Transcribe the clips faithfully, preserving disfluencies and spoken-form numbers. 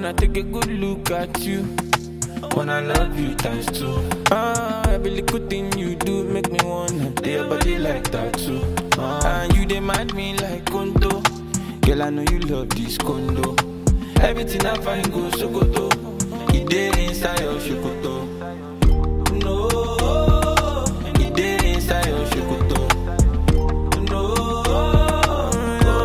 wanna take a good look at you. Wanna love you times two. Ah, every little thing you do make me wanna do your body like that too. Ah, and you demand me like condo. Girl, I know you love this condo. Everything I find goes so good. It dey inside your shokoto. No, it dey inside your shokoto. No, no,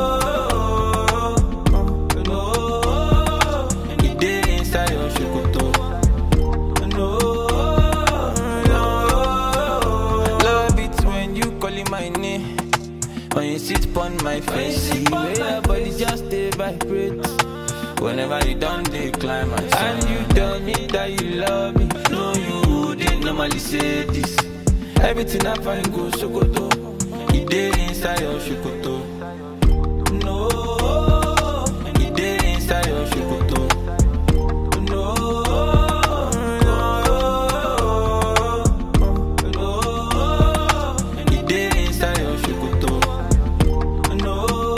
no, it dey inside your shokoto. No, no, love it when you calling my name, when you sit upon my face. See where your body just stay vibrate. Whenever you done they climb my side. And you tell me that you love me. No, you wouldn't normally say this. Everything I find goes so good. It dey inside your shokoto. No, it dey inside your shokoto. No, no, no, it dey inside your shokoto. No,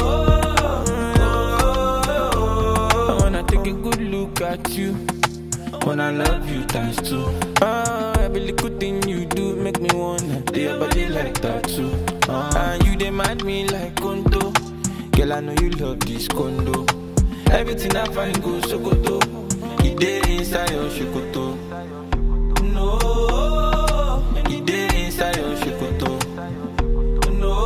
take a good look at you. Wanna love you times two. Ah, every little thing you do make me wanna do your body like that too. Ah, and you demand me like condo. Girl, I know you love this condo. Everything I find goes so good. It dey inside your shokoto. No, it dey inside your shokoto. No.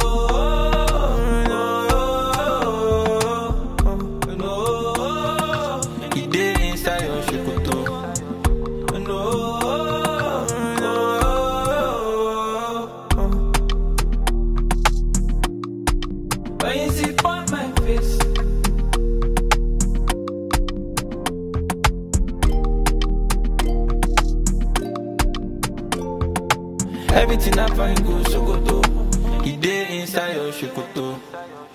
When you sit on my face, everything I find goes so good. It dey inside your shokoto.